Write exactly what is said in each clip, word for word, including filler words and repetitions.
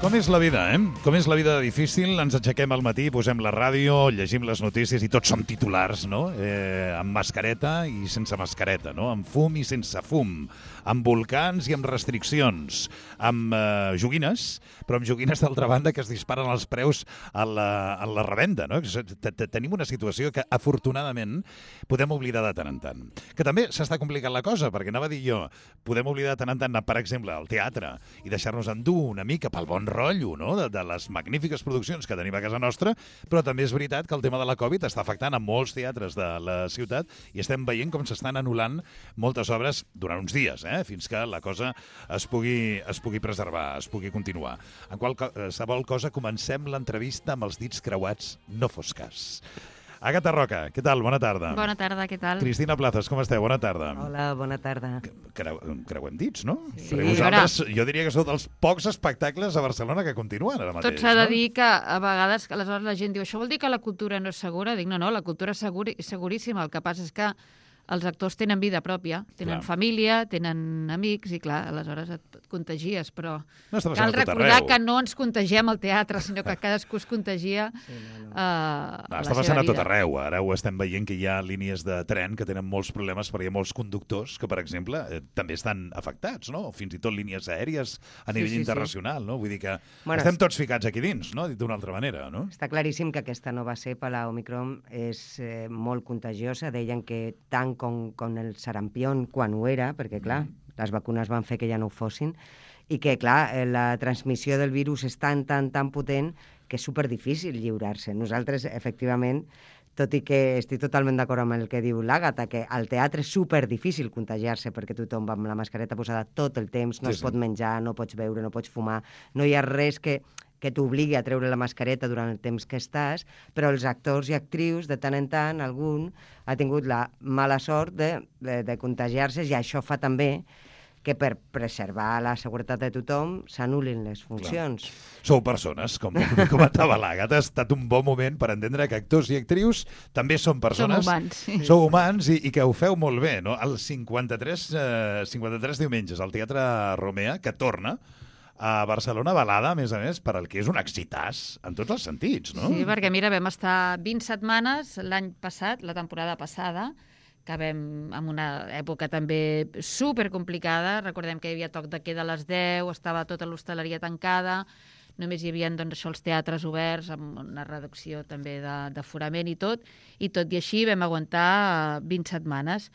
Com és la vida, eh? Com és la vida difícil, ens aixequem al matí, posem la ràdio, llegim les notícies i tots som titulars, no? Eh, amb mascareta i sense mascareta, no? Amb fum i sense fum, amb volcans i amb restriccions, amb eh, joguines, però amb joguines d'altra banda que es disparen els preus a la, a la revenda, no? Tenim una situació que afortunadament podem oblidar de tant en tant. Que també s'està complicant la cosa, perquè anava a dir jo, podem oblidar de tant en tant, per exemple, al teatre i deixar-nos endur una mica pel bon rotllo, no? de, de les magnífiques produccions que tenim a casa nostra, però també és veritat que el tema de la Covid està afectant a molts teatres de la ciutat i estem veient com s'estan anul·lant moltes obres durant uns dies, eh? fins que la cosa es pugui, es pugui preservar, es pugui continuar. En qualsevol cosa, comencem l'entrevista amb els dits creuats, no fos cas. Àgata Roca, què tal? Bona tarda. Bona tarda, què tal? Cristina Plazas, com esteu? Bona tarda. Hola, bona tarda. Creu, creuem dits, no? Sí. Perquè vosaltres, jo diria que sou dels pocs espectacles a Barcelona que continuen ara mateix. Tot s'ha de no? dir que a vegades, aleshores la gent diu, això vol dir que la cultura no és segura? Dic, no, no, la cultura és segur, seguríssima. El que passa és que els actors tenen vida pròpia, tenen clar. família, tenen amics i, clar, aleshores et contagies, però no cal recordar que no ens contagiem al teatre, sinó que cadascú es contagia sí, no, no. Uh, no, a està la passant seva a tot vida. arreu. Ara ho estem veient que hi ha línies de tren que tenen molts problemes perquè hi ha molts conductors que, per exemple, eh, també estan afectats, no? Fins i tot línies aèries a nivell sí, sí, internacional, sí. no? Vull dir que bueno, estem tots ficats aquí dins, no? Dit d'una altra manera, no? Està claríssim que aquesta nova cepa, la Omicron, és eh, molt contagiosa. Deien que tant com, com el sarampión, quan ho era, perquè, clar, mm. les vacunes van fer que ja no ho fossin, i que, clar, la transmissió del virus és tan, tan, tan potent que és superdifícil lliurar-se. Nosaltres, efectivament, tot i que estic totalment d'acord amb el que diu l'Àgata, que al teatre és superdifícil contagiar-se perquè tothom va amb la mascareta posada tot el temps, no sí, es sí. pot menjar, no pots beure, no pots fumar, no hi ha res que, que t'obligui a treure la mascareta durant el temps que estàs, però els actors i actrius, de tant en tant, algun ha tingut la mala sort de, de, de contagiar-se, i això fa també que per preservar la seguretat de tothom s'anul·lin les funcions. Clar. Sou persones, com comentava l'Àgata, ha estat un bon moment per entendre que actors i actrius també són persones. Som humans, sí. Sou humans i, i que ho feu molt bé, no? El cinquanta-tres, eh, cinquanta-tres diumenges al Teatre Romea, que torna a Barcelona, balada, a més a més, per al que és un exitàs en tots els sentits, no? Sí, perquè mira, vam estar vint setmanes l'any passat, la temporada passada, que vam en una època també supercomplicada. Recordem que hi havia toc de queda a les deu, estava tota l'hostaleria tancada, només hi havia doncs, això, els teatres oberts, amb una reducció també d'aforament i tot, i tot i així vam aguantar vint setmanes.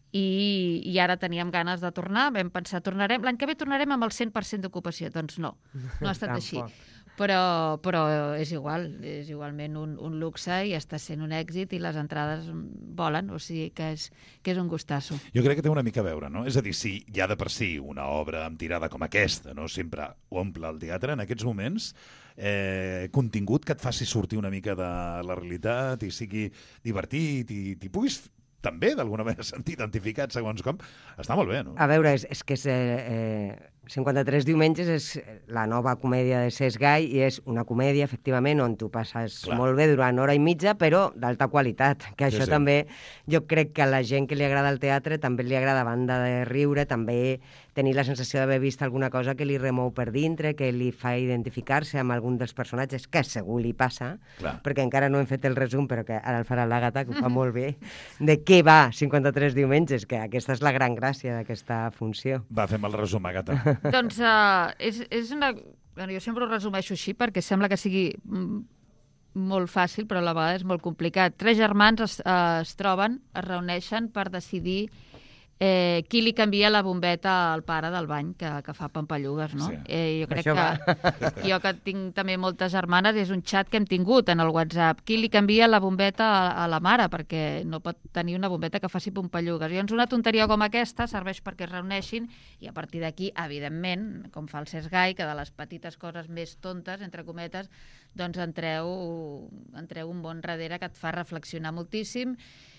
I, i ara teníem ganes de tornar, vam pensar, tornarem, l'any que ve tornarem amb el cent per cent d'ocupació. Doncs no, no ha estat així. Però, però és igual, és igualment un, un luxe i està sent un èxit i les entrades volen, o sigui que és, que és un gustasso. Jo crec que té una mica a veure, no? És a dir, si ja de per si una obra amb tirada com aquesta, no, sempre omple el teatre, en aquests moments, eh, contingut que et faci sortir una mica de la realitat i sigui divertit i t'hi puguis també, d'alguna manera, sentir identificat segons com, està molt bé, no? A veure, és, és que és, eh, cinquanta-tres diumenges és la nova comèdia de Cesc Gai i és una comèdia, efectivament, on tu passes Clar. molt bé durant hora i mitja, però d'alta qualitat, que això sí, sí. també, jo crec que a la gent que li agrada el teatre també li agrada, a banda de riure, també tenir la sensació d'haver vist alguna cosa que li remou per dintre, que li fa identificar-se amb algun dels personatges, que segur li passa, Clar. perquè encara no hem fet el resum, però que ara el farà l'Àgata, que ho fa molt bé, de què va cinquanta-tres diumenges, que aquesta és la gran gràcia d'aquesta funció. Va, fem el resum, Àgata. Doncs uh, és, és una... Bueno, jo sempre ho resumeixo així perquè sembla que sigui mm, molt fàcil, però a la vegada és molt complicat. Tres germans es, uh, es troben, es reuneixen per decidir eh, qui li canvia la bombeta al pare del bany, que, que fa pampallugues, no? Sí. Eh, jo crec Això que jo que tinc també moltes germanes, és un xat que hem tingut en el WhatsApp. Qui li canvia la bombeta a, a la mare, perquè no pot tenir una bombeta que faci pampallugues. I llavors una tonteria com aquesta serveix perquè es reuneixin i a partir d'aquí, evidentment, com fa el Cesc Gai, que de les petites coses més tontes, entre cometes, doncs entreu, entreu un bon darrere que et fa reflexionar moltíssim.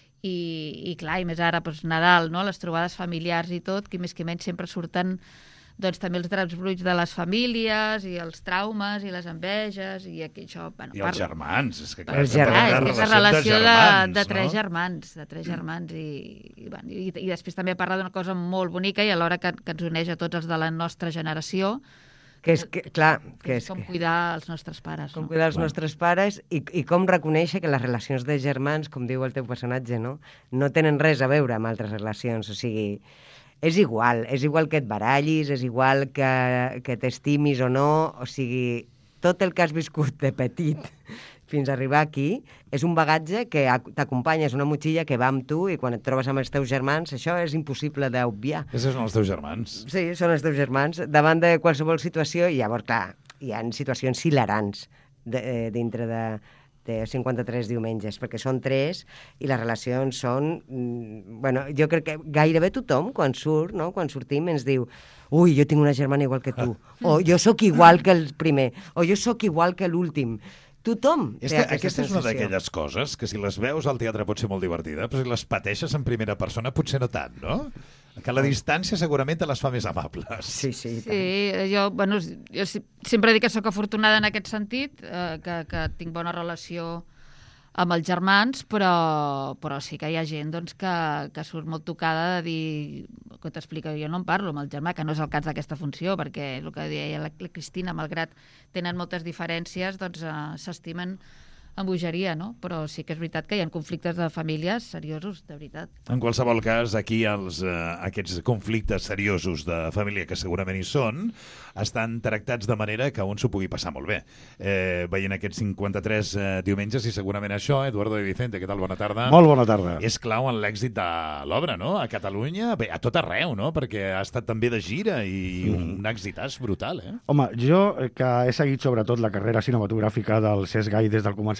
I, i clar, i més ara, doncs, Nadal, no? Les trobades familiars i tot, que més que menys sempre surten doncs, també els draps bruts de les famílies i els traumes i les enveges i aquí això... Bueno, I els parlo... germans, és que clar, Els estem germans. parlant Ah, és de la relació de, germans, de tres no? germans, de tres germans i, i, bueno, i, i després també parla d'una cosa molt bonica i alhora que, que ens uneix a tots els de la nostra generació, Que és, que, clar, que és és com que, cuidar els nostres pares. com No? cuidar els Clar. nostres pares i, i com reconèixer que les relacions de germans, com diu el teu personatge, no, no tenen res a veure amb altres relacions. O sigui, és igual, és igual que et barallis, és igual que, que t'estimis o no, o sigui, tot el que has viscut de petit fins a arribar aquí és un bagatge que ac- t'acompanya, és una motxilla que va amb tu i quan et trobes amb els teus germans això és impossible d'obviar. Aquests són els teus germans. Sí, són els teus germans, davant de qualsevol situació, i llavors, clar, hi ha situacions hilarants de, eh, dintre de, de cinquanta-tres diumenges, perquè són tres i les relacions són... mm, Bueno, jo crec que gairebé tothom, quan surt, no? Quan sortim, ens diu ui, jo tinc una germana igual que tu, o jo sóc igual que el primer, o jo sóc igual que l'últim. Tothom És té que aquesta aquesta és una sensació. d'aquelles coses que si les veus al teatre pot ser molt divertida, però si les pateixes en primera persona potser no tant, no? Que la distància segurament te les fa més amables. Sí, sí, i tant. Sí, jo, bueno, jo si- sempre dic que sóc afortunada en aquest sentit, eh, que, que tinc bona relació amb els germans, però, però sí que hi ha gent doncs, que, que surt molt tocada de dir, que t'explica, jo no en parlo amb el germà, que no és el cas d'aquesta funció, perquè el que deia la, la Cristina, malgrat tenen moltes diferències, doncs eh, s'estimen amb bogeria, no? Però sí que és veritat que hi ha conflictes de famílies seriosos, de veritat. En qualsevol cas, aquí els, eh, aquests conflictes seriosos de família, que segurament hi són, estan tractats de manera que un s'ho pugui passar molt bé. Eh, veient aquests cinquanta-tres eh, diumenges, i segurament això, Eduardo de Vicente, què tal? Bona tarda. Molt bona tarda. És clau en l'èxit de l'obra, no? A Catalunya, bé, a tot arreu, no? Perquè ha estat també de gira i mm. un èxitàs brutal, eh? Home, jo, eh, que he seguit sobretot la carrera cinematogràfica del Cesc Gai des del començament,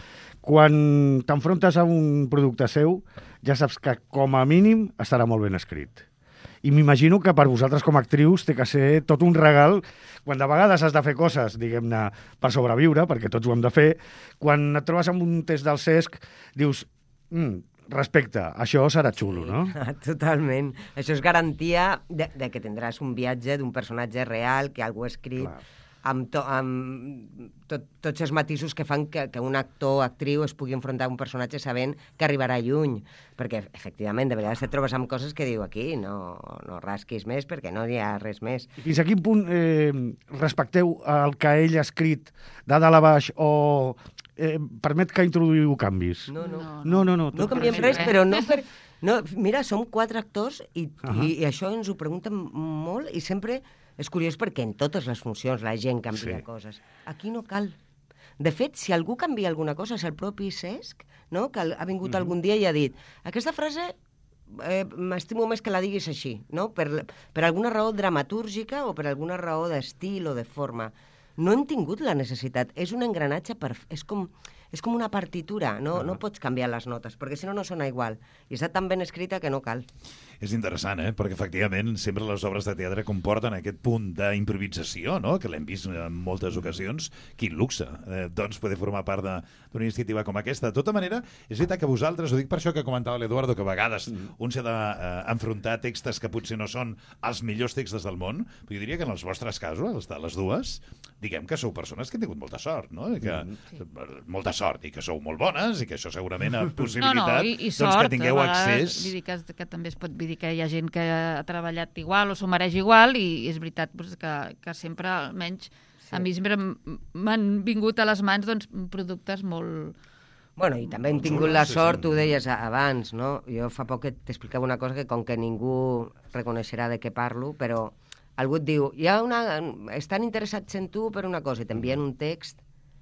quan t'enfrontes a un producte seu, ja saps que com a mínim estarà molt ben escrit. I m'imagino que per vosaltres com a actrius té que ser tot un regal, quan de vegades has de fer coses, diguem-ne, per sobreviure, perquè tots ho hem de fer, quan et trobes amb un test del Cesc, dius, mm, respecte, això serà xulo, no? Totalment. Això és garantia de, de que tindràs un viatge d'un personatge real, que algú ha escrit, Clar. amb, to, amb tot, tots els matisos que fan que, que un actor o actriu es pugui enfrontar a un personatge sabent que arribarà lluny. Perquè, efectivament, de vegades et trobes amb coses que diu aquí, no, no rasquis més perquè no hi ha res més. I fins a quin punt eh, respecteu el que ell ha escrit de dalt a baix o eh, permet que introduïu canvis? No, no. No, no, no. No tot canviem per- res, però no per... No, mira, som quatre actors i, uh Ahà. -huh. i, i això ens ho pregunten molt i sempre és curiós perquè en totes les funcions la gent canvia Sí. coses. Aquí no cal. De fet, si algú canvia alguna cosa és el propi Cesc, no? Que ha vingut uh -huh. algun dia i ha dit aquesta frase eh, m'estimo més que la diguis així, no? Per, per alguna raó dramatúrgica o per alguna raó d'estil o de forma. No hem tingut la necessitat. És un engranatge, per, és, com, és com una partitura. No, no pots canviar les notes, perquè si no, no sona igual. I està tan ben escrita que no cal. És interessant, eh? Perquè efectivament sempre les obres de teatre comporten aquest punt d'improvisació, no? Que l'hem vist en moltes ocasions. Quin luxe, eh, doncs, poder formar part de- d'una iniciativa com aquesta. De tota manera, és veritat que vosaltres, ho dic per això que comentava l'Eduardo, que a vegades un s'ha d'enfrontar a textos que potser no són els millors textos del món, però jo diria que en els vostres casos, els de les dues, diguem que sou persones que han tingut molta sort, no? I que, molta sort, i que sou molt bones, i que això segurament ha No, possibilitat no, i, i doncs, sort, que tingueu a vegades, accés... Vull dir que, que també es pot dir que hi ha gent que ha treballat igual o s'ho mereix igual i és veritat doncs, que, que sempre, almenys, sí. a mi sempre m- m'han vingut a les mans doncs, productes molt... Bueno, i també hem tingut la sort, tu ho deies a- abans, no? Jo fa poc que t'explicava una cosa que com que ningú reconeixerà de què parlo, però algú et diu, hi ha una... estan interessats en tu per una cosa i t'envien un text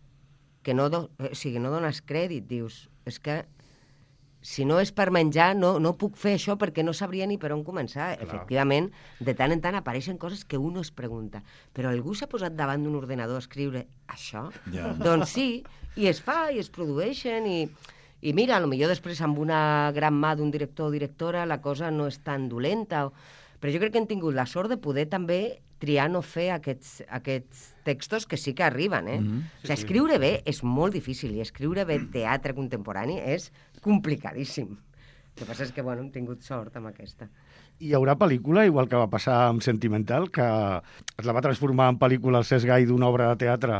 que no, do... o sigui, no dones crèdit, dius, és que si no és per menjar, no, no puc fer això perquè no sabria ni per on començar. Clar. Efectivament, de tant en tant apareixen coses que un es pregunta. Però algú s'ha posat davant d'un ordenador a escriure això? Ja. Doncs sí, i es fa, i es produeixen, i, i mira, potser després amb una gran mà d'un director o directora la cosa no és tan dolenta. O... Però jo crec que hem tingut la sort de poder també triar no fer aquests, aquests textos que sí que arriben, eh? Mm-hmm. O sigui, escriure bé és molt difícil i escriure bé teatre contemporani és complicadíssim. El que passa és que, bueno, hem tingut sort amb aquesta. Hi haurà pel·lícula, igual que va passar amb Sentimental, que es la va transformar en pel·lícula el Cesc Gai d'una obra de teatre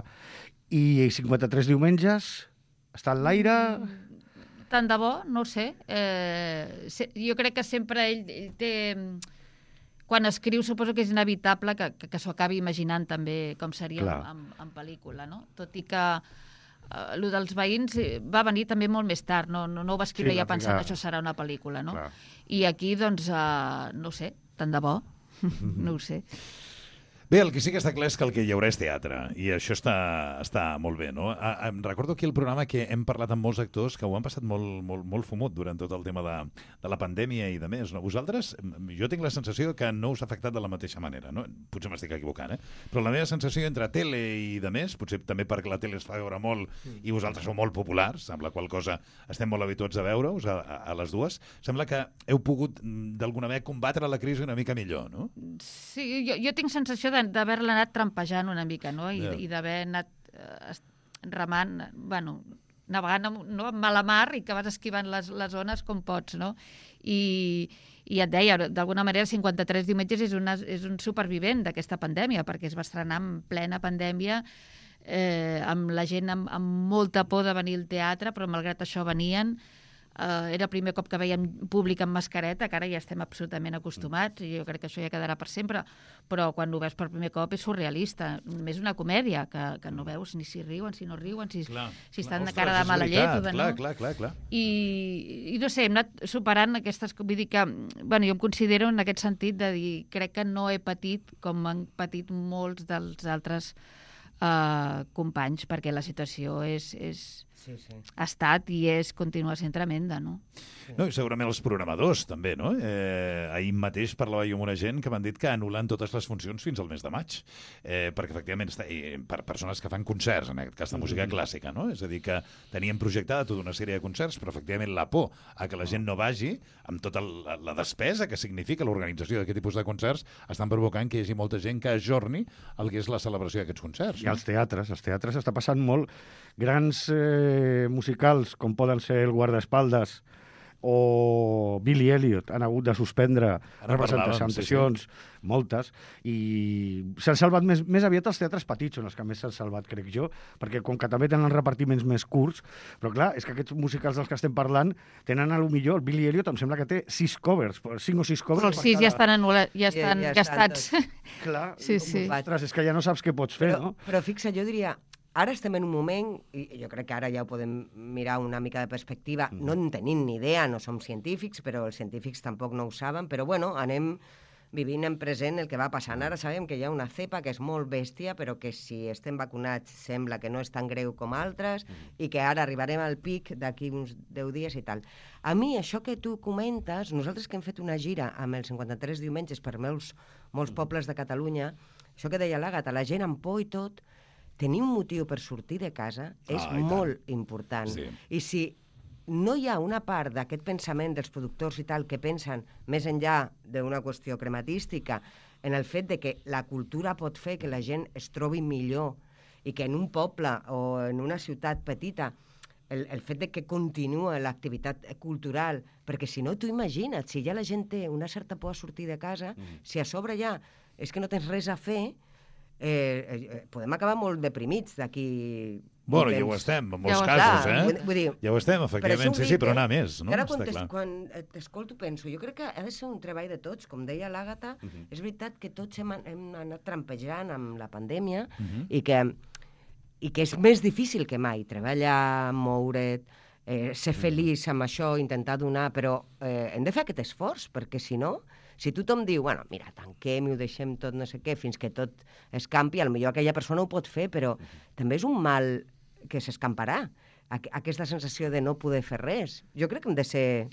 i cinquanta-tres diumenges està en l'aire... Tant de bo, no ho sé. Eh, se, jo crec que sempre ell, ell té quan escrius suposo que és inevitable que, que, que s'ho acabi imaginant també com seria Clar. en, en, en pel·lícula, no? Tot i que uh, el dels veïns va venir també molt més tard, no, no, no ho va escriure Sí, ja va pensant ficar- això serà una pel·lícula, no? Clar. I aquí, doncs, uh, no ho sé, tant de bo, no ho sé. Bé, el que sí que està clar és que el que hi haurà és teatre, i això està, està molt bé, no? A, a, em recordo aquí el programa que hem parlat amb molts actors que ho han passat molt, molt, molt fumut durant tot el tema de, de la pandèmia i de més, no? Vosaltres, jo tinc la sensació que no us ha afectat de la mateixa manera, no? Potser m'estic equivocant, eh? Però la meva sensació entre tele i de més, potser també perquè la tele es fa veure molt i vosaltres sou molt populars, amb la qual cosa estem molt habituats a veure-us, a, a, a les dues, sembla que heu pogut d'alguna manera combatre la crisi una mica millor, no? Sí, jo, jo tinc sensació de, d'haver-la anat trampejant una mica, no? I, Yeah. i d'haver anat eh, remant, bueno, navegant amb, no, amb mala mar i que vas esquivant les, les ones com pots, no? I, i et deia, d'alguna manera, cinquanta-tres diumenges és, una, és un supervivent d'aquesta pandèmia, perquè es va estrenar en plena pandèmia, eh, amb la gent amb, amb molta por de venir al teatre, però malgrat això venien. Uh, era el primer cop que veiem públic amb mascareta, que ara ja estem absolutament acostumats, i jo crec que això ja quedarà per sempre, però quan ho veus per primer cop és surrealista. Més una comèdia, que, que no veus ni si riuen, si no riuen, si, Clar, si clar. estan de Ostres, cara de és mala veritat, llet o de clar, no. clar, clar, clar. I, I no sé, hem anat superant aquestes... Vull dir que, bueno, jo em considero en aquest sentit de dir, crec que no he patit com han patit molts dels altres uh, companys, perquè la situació és... és Sí, sí. ha estat i és, continua sent tremenda, no? No, i segurament els programadors, també, no? Eh, ahir mateix parlava jo amb una gent que m'han dit que anulen totes les funcions fins al mes de maig, eh, perquè efectivament està, i per persones que fan concerts, en aquest cas de música clàssica, no? És a dir, que tenien projectada tota una sèrie de concerts, però efectivament la por a que la gent no vagi, amb tota la, la despesa que significa l'organització d'aquest tipus de concerts, estan provocant que hi hagi molta gent que ajorni el que és la celebració d'aquests concerts. I als teatres, als teatres està passant molt. Grans eh, musicals, com poden ser el Guardaespaldes o Billy Elliot, han hagut de suspendre Ara parlàvem, representacions, sí, sí. moltes, i s'han salvat més, més aviat els teatres petits, són els que més s'han salvat, crec jo, perquè com que també tenen repartiments més curts, però clar, és que aquests musicals dels que estem parlant tenen a lo millor, el Billy Elliot em sembla que té sis covers, cinc o sis covers. Però els sis ja estan, anul·la, ja estan Ja- ja estan gastats. Clar, Sí, sí. ostres, és que ja no saps què pots fer, Però, no? però fixa, jo diria, ara estem en un moment, i jo crec que ara ja ho podem mirar una mica de perspectiva, no en tenim ni idea, no som científics, però els científics tampoc no ho saben, però bueno, anem vivint en present el que va passant. Ara sabem que hi ha una cepa que és molt bèstia, però que si estem vacunats sembla que no és tan greu com altres, i que ara arribarem al pic d'aquí uns deu dies i tal. A mi, això que tu comentes, nosaltres que hem fet una gira amb els cinquanta-tres diumenges per molts, molts pobles de Catalunya, això que deia l'Àgata, la gent amb por i tot, tenir un motiu per sortir de casa és Ah, i tant. molt important. Sí. I si no hi ha una part d'aquest pensament dels productors i tal que pensen més enllà d'una qüestió crematística en el fet de que la cultura pot fer que la gent es trobi millor i que en un poble o en una ciutat petita el, el fet de que continua l'activitat cultural, perquè si no, tu imagina't, si ja la gent té una certa por a sortir de casa, mm. si a sobre ja és que no tens res a fer, Eh, eh, podem acabar molt deprimits d'aquí... Bueno, ja temps. ho estem, en Ja molts ho casos, estem. eh? Vull, vull dir, Ja ho estem, efectivament, sí, sí, però anar més, no? Ara quan Està t'es- clar. quan eh, t'escolto penso, jo crec que ha de ser un treball de tots, com deia l'Àgata, uh -huh. és veritat que tots hem, hem anat trampejant amb la pandèmia uh -huh. i, que, i que és més difícil que mai, treballar, moure't, eh, ser feliç amb això, intentar donar, però eh, hem de fer aquest esforç, perquè si no, si tothom diu, bueno, mira, tanquem i ho deixem tot no sé què, fins que tot escampi, potser aquella persona ho pot fer, però uh -huh. també és un mal que s'escamparà, Aqu aquesta sensació de no poder fer res. Jo crec que hem de ser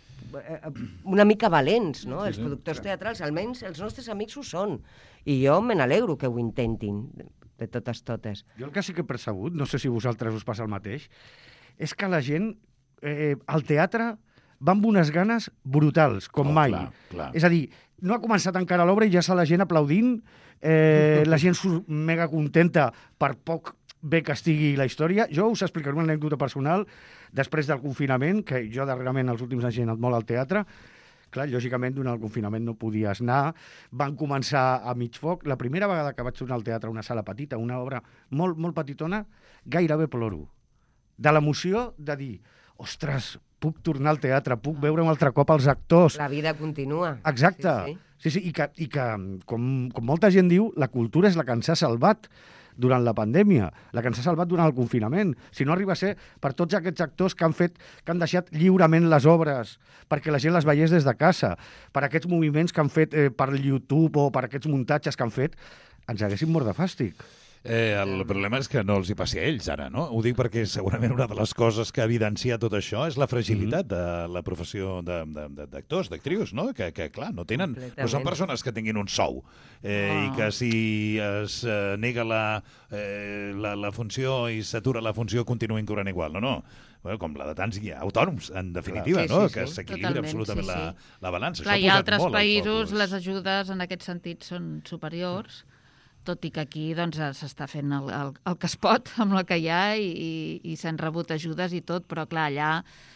una mica valents, no? Sí, Els sí, productors clar. teatrals, almenys els nostres amics ho són. I jo me n'alegro que ho intentin, de, de totes totes. Jo el que sí que he percebut, no sé si vosaltres us passa el mateix, és que la gent eh, al teatre va amb unes ganes brutals, com Oh, mai. clar, clar. És a dir, no ha començat encara l'obra i ja està la gent aplaudint, eh, la gent surt mega contenta per poc bé que estigui la història. Jo us explicaré una anècdota personal després del confinament, que jo darrerament els últims anys he anat molt al teatre. Clar, lògicament, durant el confinament no podies anar. Van començar a mig foc. La primera vegada que vaig tornar al teatre, a una sala petita, una obra molt, molt petitona, gairebé ploro. De l'emoció de dir, ostres, puc tornar al teatre, puc veure un altre cop els actors. La vida continua. Exacte. Sí, sí. Sí, sí, i que, i que com, com molta gent diu, la cultura és la que ens ha salvat durant la pandèmia, la que ens ha salvat durant el confinament. Si no arriba a ser per tots aquests actors que han fet, que han deixat lliurement les obres perquè la gent les veiés des de casa, per aquests moviments que han fet eh, per YouTube o per aquests muntatges que han fet, ens haguéssim mort de fàstic. Eh, el problema és que no els hi passi a ells, ara, no? Ho dic perquè segurament una de les coses que evidencia tot això és la fragilitat de la professió de- de- de- d'actors, d'actrius, no? Que, que, clar, no tenen... No són Completament. persones que tinguin un sou eh, Ah. i que si es eh, nega la, eh, la, la funció i s'atura la funció continuïn cobrant igual, no, no. Bueno, com la de tants hi ha autònoms, en definitiva, Sí, no? sí, que sí. s'equilibra Totalment, absolutament sí, la, sí. la balança. Clar, Això i ha a posat altres molt el països focus. les ajudes en aquest sentit són superiors, tot i que aquí doncs, s'està fent el, el, el que es pot amb el que hi ha i, i, i s'han rebut ajudes i tot, però clar, allà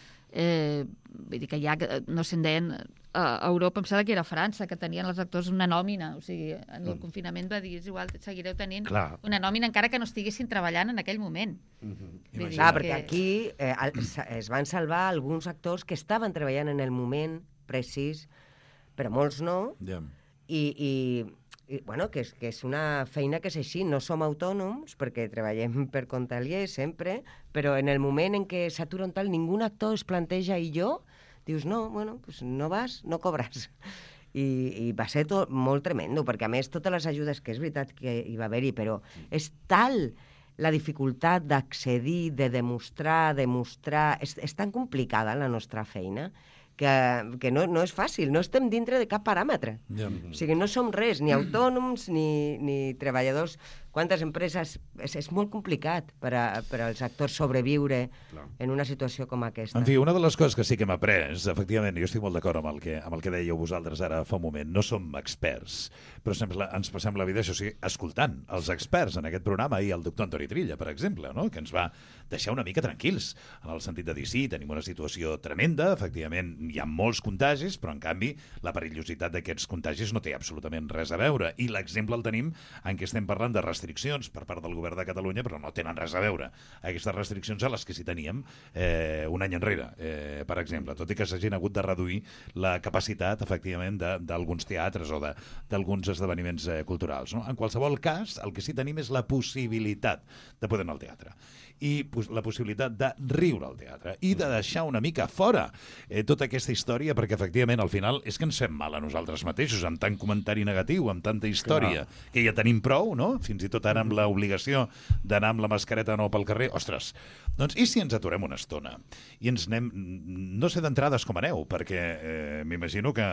eh, vull dir que ja, no se'n deien, a Europa em sembla que era a França, que tenien els actors una nòmina, o sigui, en el confinament va dir, és igual, seguireu tenint Clar. una nòmina encara que no estiguessin treballant en aquell moment. Vull dir Clar, que- perquè aquí eh, al- s- es van salvar alguns actors que estaven treballant en el moment precís, però molts no, Ja. i, i, i bueno, que és, que és una feina que és així, no som autònoms perquè treballem per compte aliè sempre, però en el moment en què s'atura un tal, ningú actor es planteja i jo, dius, no, bueno, pues no vas, no cobres. I, i va ser tot molt tremendo, perquè a més totes les ajudes, que és veritat que hi va haver-hi, però és tal la dificultat d'accedir, de demostrar, demostrar... És, és tan complicada la nostra feina que, que no, no és fàcil, no estem dintre de cap paràmetre. Ja. O sigui, no som res, ni autònoms ni, ni treballadors. Quantes empreses... És, és molt complicat per, a, per als actors sobreviure Clar. en una situació com aquesta. En fi, una de les coses que sí que hem après, efectivament, jo estic molt d'acord amb, el que, amb el que dèieu vosaltres ara fa un moment, no som experts, però sempre ens passem la vida, això sí, escoltant els experts en aquest programa, i el doctor Antoni Trilla, per exemple, no? Que ens va deixar una mica tranquils, en el sentit de dir, sí, tenim una situació tremenda, efectivament, hi ha molts contagis, però en canvi la perillositat d'aquests contagis no té absolutament res a veure, i l'exemple el tenim en què estem parlant de restriccions per part del govern de Catalunya, però no tenen res a veure aquestes restriccions a les que sí teníem eh, un any enrere, eh, per exemple, tot i que s'hagin hagut de reduir la capacitat, efectivament, de- d'alguns teatres o de- d'alguns esdeveniments eh, culturals. No? En qualsevol cas, el que sí tenim és la possibilitat de poder anar al teatre i pues, la possibilitat de riure al teatre i de deixar una mica fora eh, tota aquesta història, perquè efectivament al final és que ens fem mal a nosaltres mateixos amb tant comentari negatiu, amb tanta història Clar. que ja tenim prou, no? Fins i tot ara amb l'obligació d'anar amb la mascareta no pel carrer. Ostres, doncs i si ens aturem una estona i ens anem, no sé d'entrades com aneu, perquè eh, m'imagino que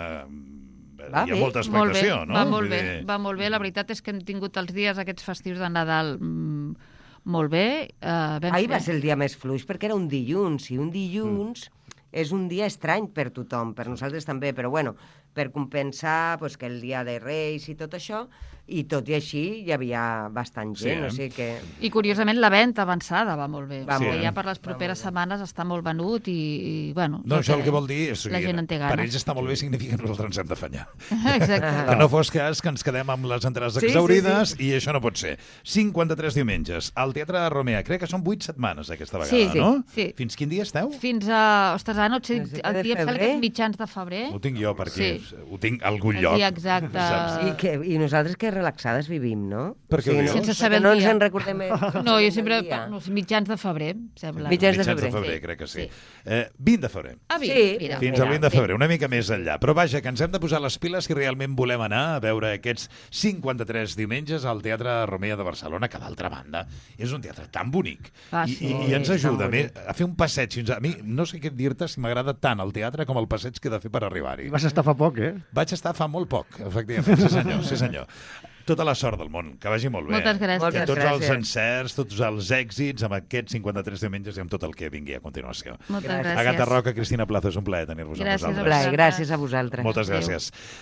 mm, Va hi ha bé, molta Molt bé, expectació, no? va molt Vull bé, dir- va molt bé. La veritat és que hem tingut els dies aquests festius de Nadal mm, molt bé. Uh, vam Ahir va fer- ser el dia més fluix, perquè era un dilluns, i un dilluns mm. és un dia estrany per tothom, per nosaltres també, però bueno, per compensar pues, que el dia de Reis i tot això, i tot i així hi havia bastant Sí, gent, eh? o sigui que... I curiosament la venda avançada va molt bé. Va Sí, molt bé. ja per les properes setmanes està molt venut i, i bueno... No, és això el que vol dir és la gent en té ganes. per ells està molt bé, significa que nosaltres ens hem d'afanyar. Exacte. Que no fos cas que ens quedem amb les entrades Sí, sí, exaurides i això no pot ser. cinquanta-tres diumenges al Teatre de Romea. Crec que són vuit setmanes aquesta vegada, Sí, sí, no? sí. Fins quin dia esteu? Fins a... Ostres, ara no et sé... No sé, El de dia em sembla que febrer? és mitjans de febrer. Ho tinc jo perquè Sí. ho tinc a algun El lloc. dia exacte. Saps? I, que, I nosaltres que relaxades vivim, no? Per què ho dius? Sense no, saber el no ens dia. en recordem... No, jo sempre... el dia. No, sé, mitjans de febrer, em sembla. Mitjans de Mitjans de febrer. febrer, Sí. crec que sí. Sí. Eh, vint de febrer. Ah, Sí, mira, Fins mira. al vint de febrer, una mica més enllà. Però vaja, que ens hem de posar les piles si realment volem anar a veure aquests cinquanta-tres diumenges al Teatre Romea de Barcelona, que d'altra banda és un teatre tan bonic. Ah, I, sí, i, I ens és tan ajuda a, mi, bonic. a fer un passeig fins a... a mi no sé què dir-te si m'agrada tant el teatre com el passeig que he de fer per arribar-hi. I vas estar fa poc, eh? Vaig estar fa molt poc, efectivament, sí senyor, sí senyor. Tota la sort del món, que vagi molt bé. Moltes gràcies. Moltes Que tots els gràcies. encerts, tots els èxits amb aquests cinquanta-tres diumenges i amb tot el que vingui a continuació. Moltes Gràcies. gràcies. Agata Roca, Cristina Plaza, és un plaer tenir-vos amb Gràcies a vosaltres. Blai, gràcies a vosaltres. Moltes Adéu. gràcies.